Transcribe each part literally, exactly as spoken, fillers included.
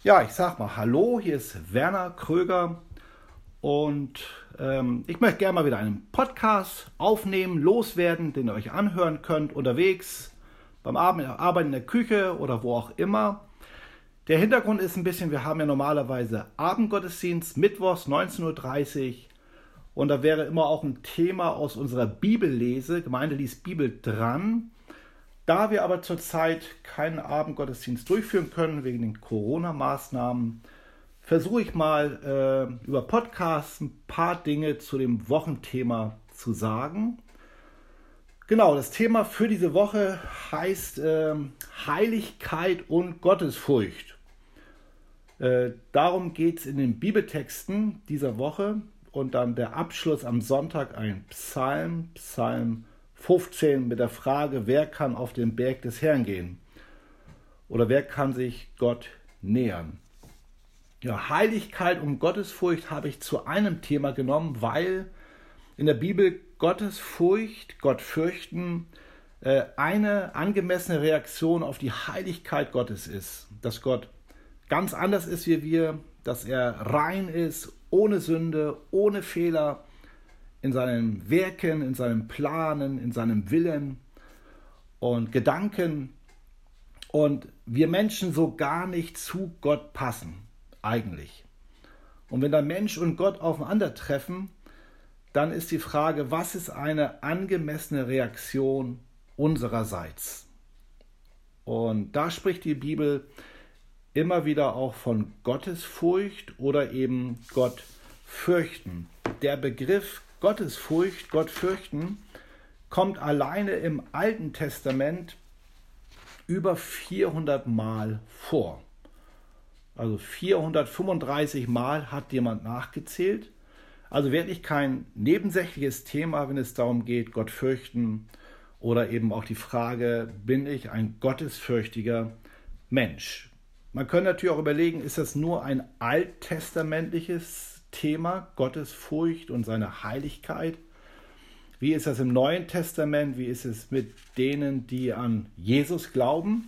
Ja, ich sag mal hallo, hier ist Werner Kröger und ähm, ich möchte gerne mal wieder einen Podcast aufnehmen, loswerden, den ihr euch anhören könnt, unterwegs, beim Arbeiten in der Küche oder wo auch immer. Der Hintergrund ist ein bisschen, wir haben ja normalerweise Abendgottesdienst, mittwochs neunzehn Uhr dreißig und da wäre immer auch ein Thema aus unserer Bibellese, Gemeinde liest Bibel dran. Da wir aber zurzeit keinen Abendgottesdienst durchführen können, wegen den Corona-Maßnahmen, versuche ich mal äh, über Podcasts ein paar Dinge zu dem Wochenthema zu sagen. Genau, das Thema für diese Woche heißt äh, Heiligkeit und Gottesfurcht. Äh, darum geht es in den Bibeltexten dieser Woche und dann der Abschluss am Sonntag ein Psalm, Psalm fünfzehn mit der Frage, wer kann auf den Berg des Herrn gehen? Oder wer kann sich Gott nähern? Ja, Heiligkeit und Gottesfurcht habe ich zu einem Thema genommen, weil in der Bibel Gottesfurcht, Gott fürchten, äh, eine angemessene Reaktion auf die Heiligkeit Gottes ist. Dass Gott ganz anders ist wie wir, dass er rein ist, ohne Sünde, ohne Fehler, in seinen Werken, in seinem Planen, in seinem Willen und Gedanken und wir Menschen so gar nicht zu Gott passen, eigentlich. Und wenn dann Mensch und Gott aufeinandertreffen, dann ist die Frage, was ist eine angemessene Reaktion unsererseits? Und da spricht die Bibel immer wieder auch von Gottesfurcht oder eben Gott fürchten. Der Begriff Gottesfurcht, Gott fürchten, kommt alleine im Alten Testament über vierhundert Mal vor. Also vierhundertfünfunddreißig Mal hat jemand nachgezählt. Also wirklich kein nebensächliches Thema, wenn es darum geht, Gott fürchten oder eben auch die Frage, bin ich ein gottesfürchtiger Mensch? Man könnte natürlich auch überlegen, ist das nur ein alttestamentliches Thema, Gottesfurcht und seine Heiligkeit? Wie ist das im Neuen Testament? Wie ist es mit denen, die an Jesus glauben?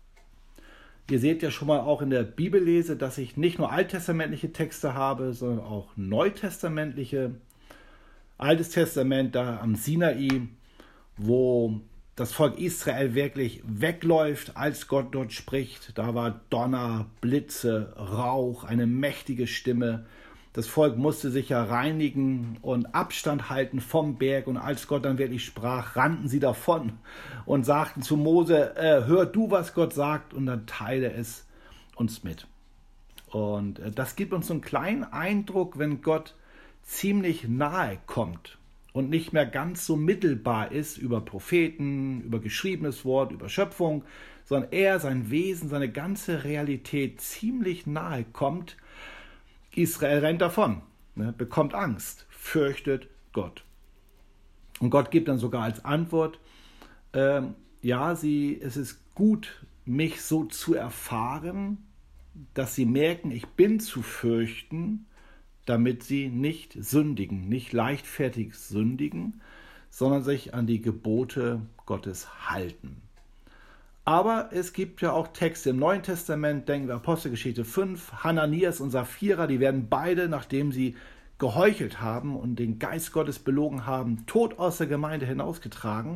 Ihr seht ja schon mal auch in der Bibellese, dass ich nicht nur alttestamentliche Texte habe, sondern auch neutestamentliche. Altes Testament da am Sinai, wo das Volk Israel wirklich wegläuft, als Gott dort spricht. Da war Donner, Blitze, Rauch, eine mächtige Stimme. Das Volk musste sich ja reinigen und Abstand halten vom Berg. Und als Gott dann wirklich sprach, rannten sie davon und sagten zu Mose, äh, hör du, was Gott sagt, und dann teile es uns mit. Und äh, das gibt uns so einen kleinen Eindruck, wenn Gott ziemlich nahe kommt und nicht mehr ganz so mittelbar ist über Propheten, über geschriebenes Wort, über Schöpfung, sondern er, sein Wesen, seine ganze Realität ziemlich nahe kommt. Israel rennt davon, ne, bekommt Angst, fürchtet Gott. Und Gott gibt dann sogar als Antwort, äh, ja, sie, es ist gut, mich so zu erfahren, dass sie merken, ich bin zu fürchten, damit sie nicht sündigen, nicht leichtfertig sündigen, sondern sich an die Gebote Gottes halten. Aber es gibt ja auch Texte im Neuen Testament, denken wir Apostelgeschichte fünf, Hananias und Sapphira, die werden beide, nachdem sie geheuchelt haben und den Geist Gottes belogen haben, tot aus der Gemeinde hinausgetragen.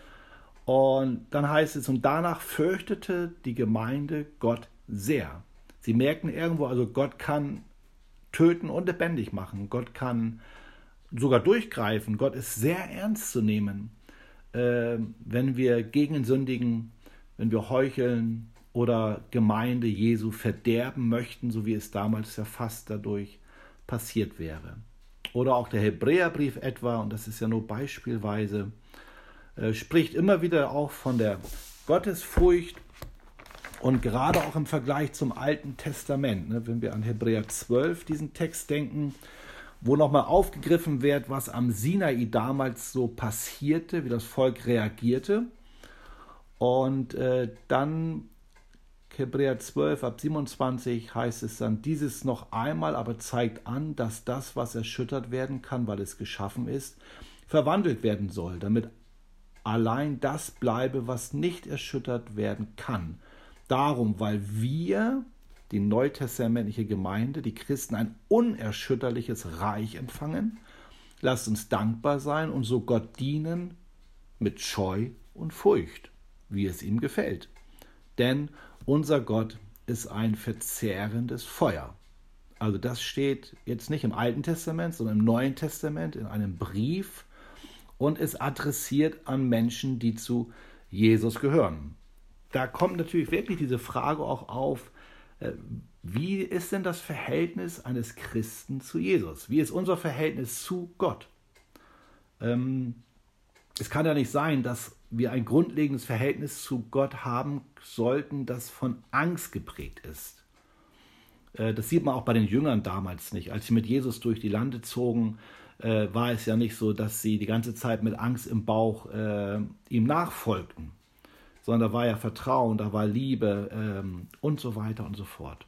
Und dann heißt es, und danach fürchtete die Gemeinde Gott sehr. Sie merken irgendwo, also Gott kann töten und lebendig machen. Gott kann sogar durchgreifen. Gott ist sehr ernst zu nehmen, äh, wenn wir gegen ihn sündigen, wenn wir heucheln oder Gemeinde Jesu verderben möchten, so wie es damals ja fast dadurch passiert wäre. Oder auch der Hebräerbrief etwa, und das ist ja nur beispielsweise, äh, spricht immer wieder auch von der Gottesfurcht und gerade auch im Vergleich zum Alten Testament, ne, wenn wir an Hebräer zwölf diesen Text denken, wo nochmal aufgegriffen wird, was am Sinai damals so passierte, wie das Volk reagierte. Und äh, dann Hebräer zwölf ab siebenundzwanzig heißt es dann, dieses noch einmal aber zeigt an, dass das, was erschüttert werden kann, weil es geschaffen ist, verwandelt werden soll, damit allein das bleibe, was nicht erschüttert werden kann. Darum, weil wir die neutestamentliche Gemeinde, die Christen, ein unerschütterliches Reich empfangen. Lasst uns dankbar sein und so Gott dienen mit Scheu und Furcht, wie es ihm gefällt. Denn unser Gott ist ein verzehrendes Feuer. Also das steht jetzt nicht im Alten Testament, sondern im Neuen Testament in einem Brief und ist adressiert an Menschen, die zu Jesus gehören. Da kommt natürlich wirklich diese Frage auch auf, wie ist denn das Verhältnis eines Christen zu Jesus? Wie ist unser Verhältnis zu Gott? Ähm, es kann ja nicht sein, dass wir ein grundlegendes Verhältnis zu Gott haben sollten, das von Angst geprägt ist. Äh, das sieht man auch bei den Jüngern damals nicht. Als sie mit Jesus durch die Lande zogen, äh, war es ja nicht so, dass sie die ganze Zeit mit Angst im Bauch äh, ihm nachfolgten, sondern da war ja Vertrauen, da war Liebe ähm, und so weiter und so fort.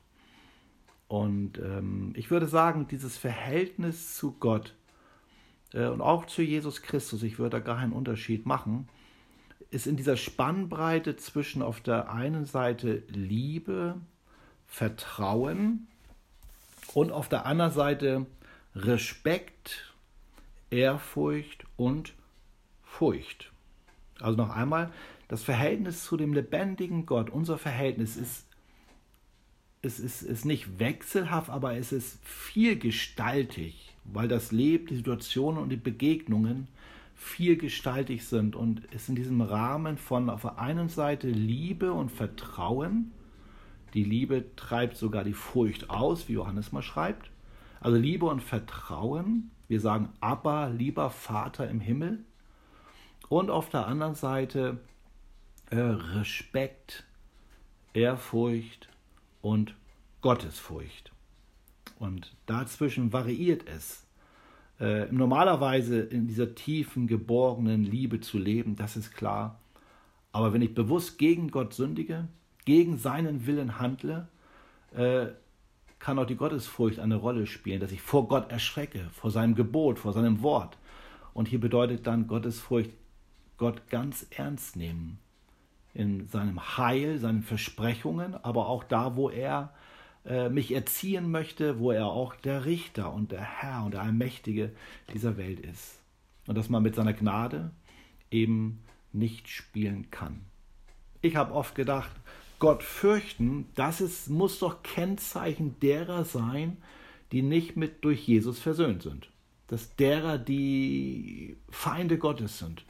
Und ähm, ich würde sagen, dieses Verhältnis zu Gott äh, und auch zu Jesus Christus, ich würde da gar keinen Unterschied machen, ist in dieser Spannbreite zwischen auf der einen Seite Liebe, Vertrauen und auf der anderen Seite Respekt, Ehrfurcht und Furcht. Also noch einmal, das Verhältnis zu dem lebendigen Gott, unser Verhältnis ist, ist, ist, ist nicht wechselhaft, aber es ist vielgestaltig, weil das Leben, die Situationen und die Begegnungen vielgestaltig sind und es in diesem Rahmen von auf der einen Seite Liebe und Vertrauen, die Liebe treibt sogar die Furcht aus, wie Johannes mal schreibt, also Liebe und Vertrauen, wir sagen Abba, lieber Vater im Himmel, und auf der anderen Seite äh, Respekt, Ehrfurcht und Gottesfurcht. Und dazwischen variiert es. Äh, normalerweise in dieser tiefen, geborgenen Liebe zu leben, das ist klar. Aber wenn ich bewusst gegen Gott sündige, gegen seinen Willen handle, äh, kann auch die Gottesfurcht eine Rolle spielen, dass ich vor Gott erschrecke, vor seinem Gebot, vor seinem Wort. Und hier bedeutet dann Gottesfurcht, Gott ganz ernst nehmen. In seinem Heil, seinen Versprechungen, aber auch da, wo er äh, mich erziehen möchte, wo er auch der Richter und der Herr und der Allmächtige dieser Welt ist. Und dass man mit seiner Gnade eben nicht spielen kann. Ich habe oft gedacht, Gott fürchten, das ist, muss doch Kennzeichen derer sein, die nicht mit durch Jesus versöhnt sind. Dass derer, die Feinde Gottes sind.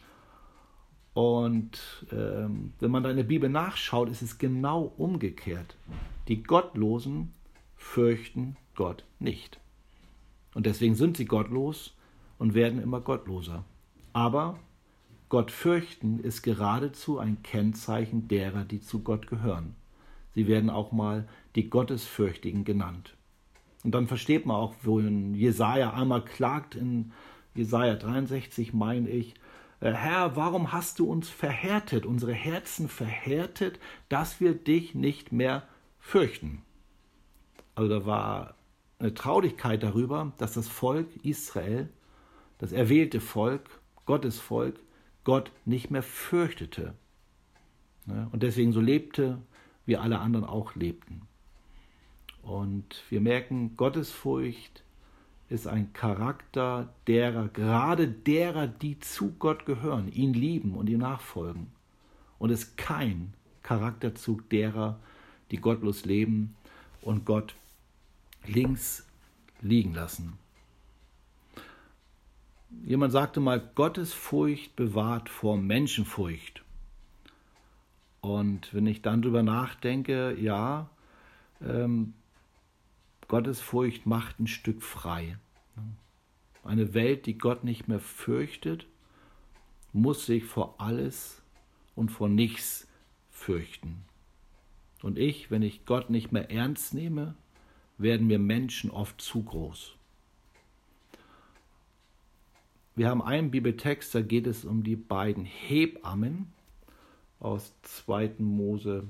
Und ähm, wenn man da in der Bibel nachschaut, ist es genau umgekehrt. Die Gottlosen fürchten Gott nicht. Und deswegen sind sie gottlos und werden immer gottloser. Aber Gott fürchten ist geradezu ein Kennzeichen derer, die zu Gott gehören. Sie werden auch mal die Gottesfürchtigen genannt. Und dann versteht man auch, wo Jesaja einmal klagt, in Jesaja dreiundsechzig, meine ich, Herr, warum hast du uns verhärtet, unsere Herzen verhärtet, dass wir dich nicht mehr fürchten? Also da war eine Traurigkeit darüber, dass das Volk Israel, das erwählte Volk, Gottes Volk, Gott nicht mehr fürchtete. Und deswegen so lebte, wie alle anderen auch lebten. Und wir merken, Gottesfurcht ist ein Charakter derer, gerade derer, die zu Gott gehören, ihn lieben und ihm nachfolgen. Und ist kein Charakterzug derer, die gottlos leben und Gott links liegen lassen. Jemand sagte mal, Gottesfurcht bewahrt vor Menschenfurcht. Und wenn ich dann drüber nachdenke, ja, ähm, Gottesfurcht macht ein Stück frei. Eine Welt, die Gott nicht mehr fürchtet, muss sich vor alles und vor nichts fürchten. Und ich, wenn ich Gott nicht mehr ernst nehme, werden mir Menschen oft zu groß. Wir haben einen Bibeltext, da geht es um die beiden Hebammen aus zweiten Mose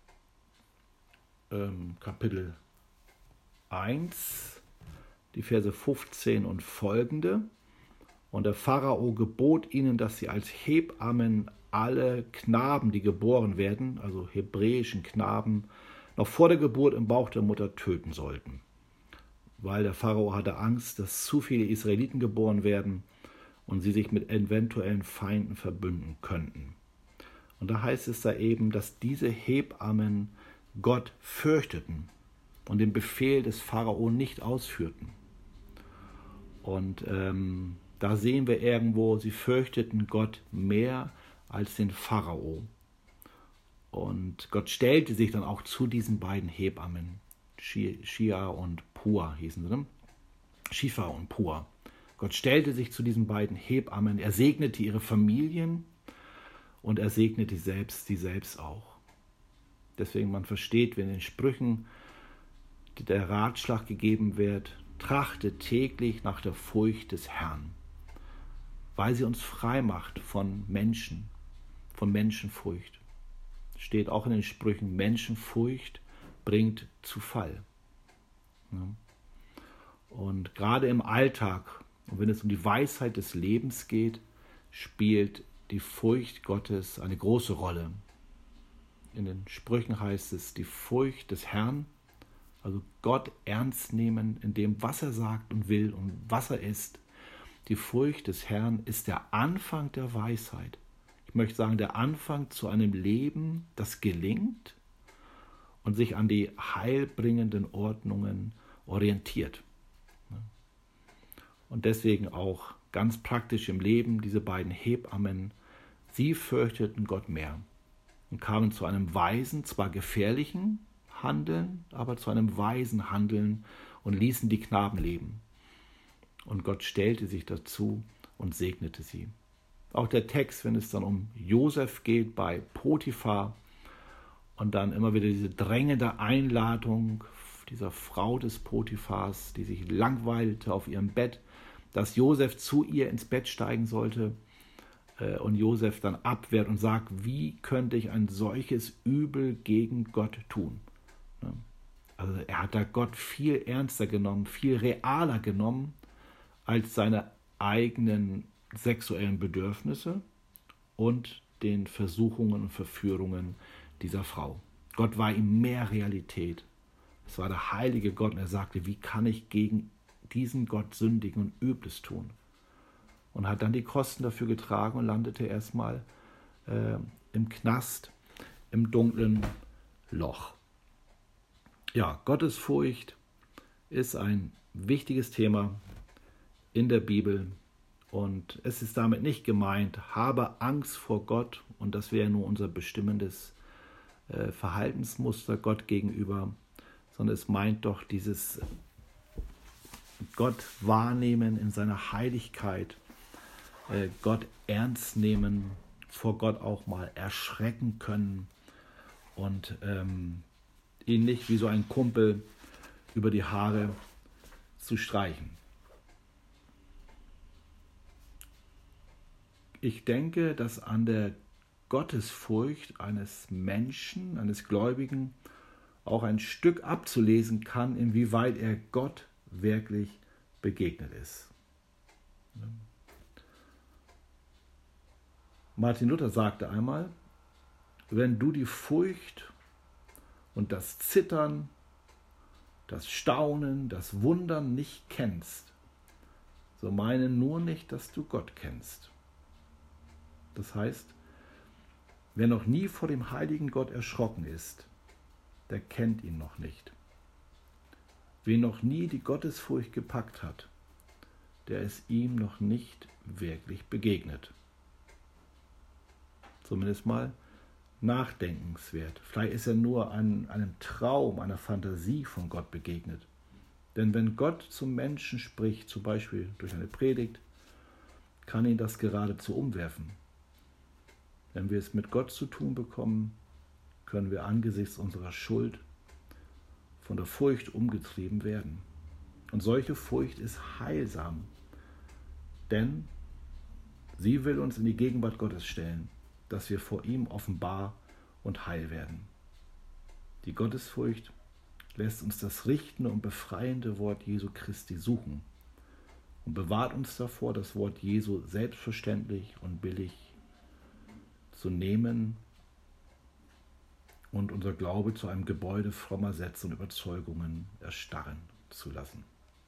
ähm, Kapitel eins, die Verse fünfzehn und folgende. Und der Pharao gebot ihnen, dass sie als Hebammen alle Knaben, die geboren werden, also hebräischen Knaben, noch vor der Geburt im Bauch der Mutter töten sollten, weil der Pharao hatte Angst, dass zu viele Israeliten geboren werden und sie sich mit eventuellen Feinden verbünden könnten. Und da heißt es da eben, dass diese Hebammen Gott fürchteten und den Befehl des Pharao nicht ausführten. Und ähm, da sehen wir irgendwo, sie fürchteten Gott mehr als den Pharao. Und Gott stellte sich dann auch zu diesen beiden Hebammen, Shia und Pua hießen sie, ne? Shifa und Pua. Gott stellte sich zu diesen beiden Hebammen, er segnete ihre Familien und er segnete selbst, sie selbst auch. Deswegen, man versteht, wenn in den Sprüchen der Ratschlag gegeben wird, trachte täglich nach der Furcht des Herrn, weil sie uns frei macht von Menschen, von Menschenfurcht. Steht auch in den Sprüchen, Menschenfurcht bringt zu Fall. Und gerade im Alltag, und wenn es um die Weisheit des Lebens geht, spielt die Furcht Gottes eine große Rolle. In den Sprüchen heißt es, die Furcht des Herrn, also Gott ernst nehmen in dem, was er sagt und will und was er ist. Die Furcht des Herrn ist der Anfang der Weisheit. Ich möchte sagen, der Anfang zu einem Leben, das gelingt und sich an die heilbringenden Ordnungen orientiert. Und deswegen auch ganz praktisch im Leben diese beiden Hebammen, sie fürchteten Gott mehr und kamen zu einem weisen, zwar gefährlichen Handeln, aber zu einem weisen Handeln und ließen die Knaben leben. Und Gott stellte sich dazu und segnete sie. Auch der Text, wenn es dann um Josef geht bei Potiphar und dann immer wieder diese drängende Einladung dieser Frau des Potiphars, die sich langweilte auf ihrem Bett, dass Josef zu ihr ins Bett steigen sollte äh, und Josef dann abwehrt und sagt, wie könnte ich ein solches Übel gegen Gott tun? Ne? Also er hat da Gott viel ernster genommen, viel realer genommen als seine eigenen sexuellen Bedürfnisse und den Versuchungen und Verführungen dieser Frau. Gott war ihm mehr Realität. Es war der heilige Gott und er sagte, wie kann ich gegen diesen Gott sündigen und Übles tun? Und hat dann die Kosten dafür getragen und landete erstmal äh, im Knast, im dunklen Loch. Ja, Gottesfurcht ist ein wichtiges Thema in der Bibel. Und es ist damit nicht gemeint, habe Angst vor Gott, und das wäre nur unser bestimmendes äh, Verhaltensmuster Gott gegenüber, sondern es meint doch dieses Gott wahrnehmen in seiner Heiligkeit, äh, Gott ernst nehmen, vor Gott auch mal erschrecken können und ähm, ihn nicht wie so ein Kumpel über die Haare zu streichen. Ich denke, dass an der Gottesfurcht eines Menschen, eines Gläubigen, auch ein Stück abzulesen kann, inwieweit er Gott wirklich begegnet ist. Martin Luther sagte einmal, wenn du die Furcht und das Zittern, das Staunen, das Wundern nicht kennst, so meine nur nicht, dass du Gott kennst. Das heißt, wer noch nie vor dem heiligen Gott erschrocken ist, der kennt ihn noch nicht. Wer noch nie die Gottesfurcht gepackt hat, der ist ihm noch nicht wirklich begegnet. Zumindest mal nachdenkenswert. Vielleicht ist er nur an einem Traum, einer Fantasie von Gott begegnet. Denn wenn Gott zum Menschen spricht, zum Beispiel durch eine Predigt, kann ihn das geradezu umwerfen. Wenn wir es mit Gott zu tun bekommen, können wir angesichts unserer Schuld von der Furcht umgetrieben werden. Und solche Furcht ist heilsam, denn sie will uns in die Gegenwart Gottes stellen, dass wir vor ihm offenbar und heil werden. Die Gottesfurcht lässt uns das richtende und befreiende Wort Jesu Christi suchen und bewahrt uns davor, das Wort Jesu selbstverständlich und billig zu nehmen und unser Glaube zu einem Gebäude frommer Sätze und Überzeugungen erstarren zu lassen.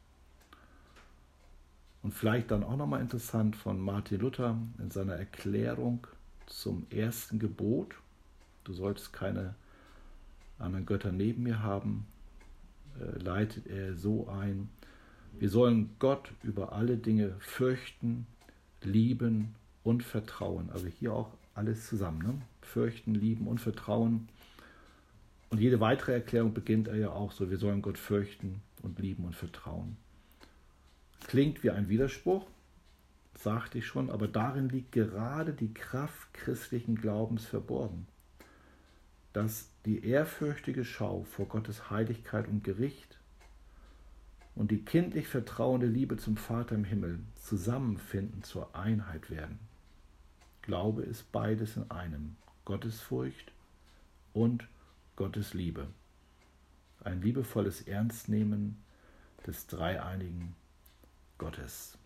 Und vielleicht dann auch nochmal interessant von Martin Luther in seiner Erklärung zum ersten Gebot: Du sollst keine anderen Götter neben mir haben, äh, leitet er so ein: Wir sollen Gott über alle Dinge fürchten, lieben und vertrauen. Also hier auch alles zusammen, ne? Fürchten, lieben und vertrauen. Und jede weitere Erklärung beginnt er ja auch so: Wir sollen Gott fürchten und lieben und vertrauen. Klingt wie ein Widerspruch, sagte ich schon, aber darin liegt gerade die Kraft christlichen Glaubens verborgen, dass die ehrfürchtige Schau vor Gottes Heiligkeit und Gericht und die kindlich vertrauende Liebe zum Vater im Himmel zusammenfinden, zur Einheit werden. Glaube ist beides in einem: Gottesfurcht und Gottes Liebe. Ein liebevolles Ernstnehmen des dreieinigen Gottes.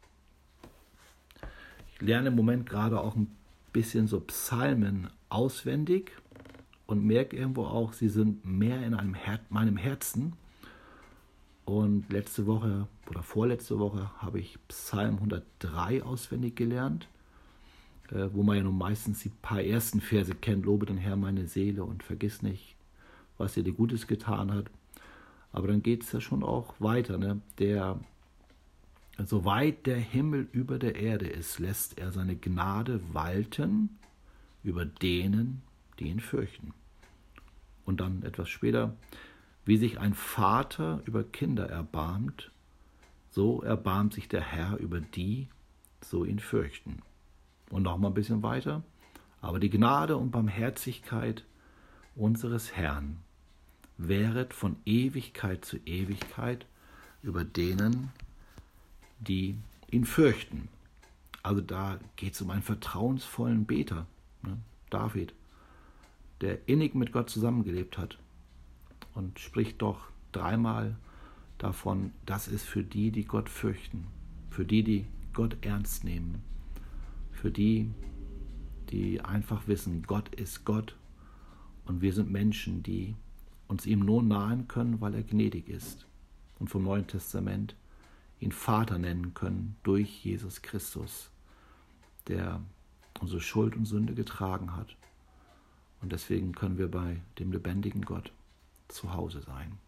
Ich lerne im Moment gerade auch ein bisschen so Psalmen auswendig und merke irgendwo auch, sie sind mehr in einem Her- meinem Herzen. Und letzte Woche oder vorletzte Woche habe ich Psalm hundertdrei auswendig gelernt, äh, wo man ja nun meistens die paar ersten Verse kennt: Lobe den Herrn meine Seele und vergiss nicht, was er dir Gutes getan hat. Aber dann geht es ja schon auch weiter, ne? Der Soweit der Himmel über der Erde ist, lässt er seine Gnade walten über denen, die ihn fürchten. Und dann etwas später: Wie sich ein Vater über Kinder erbarmt, so erbarmt sich der Herr über die, so ihn fürchten. Und noch mal ein bisschen weiter: Aber die Gnade und Barmherzigkeit unseres Herrn wäret von Ewigkeit zu Ewigkeit über denen, die ihn fürchten. Also da geht es um einen vertrauensvollen Beter, ne? David, der innig mit Gott zusammengelebt hat und spricht doch dreimal davon, das ist für die, die Gott fürchten, für die, die Gott ernst nehmen, für die, die einfach wissen, Gott ist Gott und wir sind Menschen, die uns ihm nur nahen können, weil er gnädig ist, und vom Neuen Testament ihn Vater nennen können durch Jesus Christus, der unsere Schuld und Sünde getragen hat. Und deswegen können wir bei dem lebendigen Gott zu Hause sein.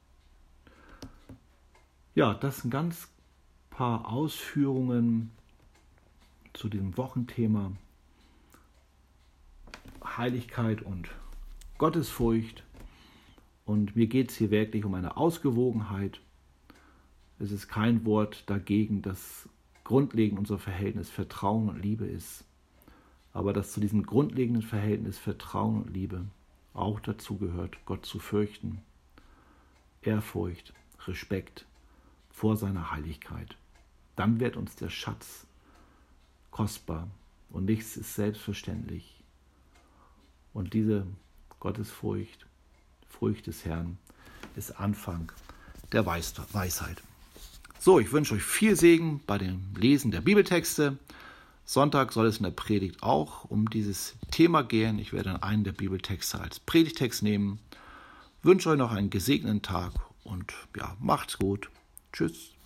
Ja, das sind ganz paar Ausführungen zu diesem Wochenthema Heiligkeit und Gottesfurcht. Und mir geht es hier wirklich um eine Ausgewogenheit. Es ist kein Wort dagegen, dass grundlegend unser Verhältnis Vertrauen und Liebe ist. Aber dass zu diesem grundlegenden Verhältnis Vertrauen und Liebe auch dazu gehört, Gott zu fürchten. Ehrfurcht, Respekt vor seiner Heiligkeit. Dann wird uns der Schatz kostbar und nichts ist selbstverständlich. Und diese Gottesfurcht, Furcht des Herrn, ist Anfang der Weisheit. So, ich wünsche euch viel Segen bei dem Lesen der Bibeltexte. Sonntag soll es in der Predigt auch um dieses Thema gehen. Ich werde einen der Bibeltexte als Predigtext nehmen. Ich wünsche euch noch einen gesegneten Tag und ja, macht's gut. Tschüss.